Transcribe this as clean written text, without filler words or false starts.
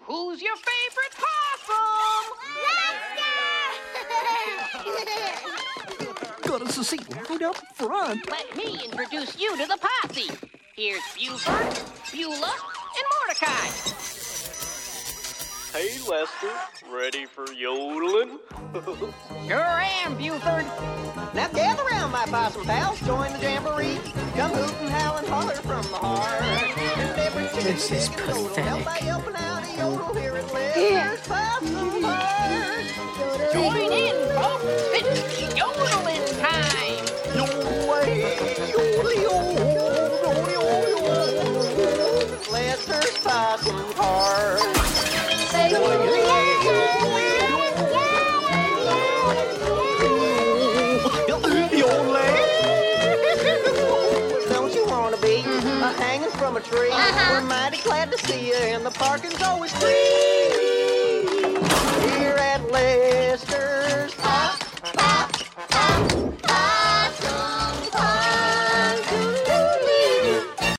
Who's your favorite possum? Lester! Got us a seat right up front. Let me introduce you to the posse. Here's Buford, Beulah, and Mordecai. Hey, Lester, ready for yodeling? Sure am, Buford. Now gather round, my possum pals, join the jamboree. Come hoot and howl and holler from the heart. And every This is chicken yodel, pathetic. help by helping out a yodel here at Lester's Possum Park. Join in, folks. It's yodeling time. Lester's Possum Park. Don't you want to be hanging from a tree? We're mighty glad to see you, and the parking's always free.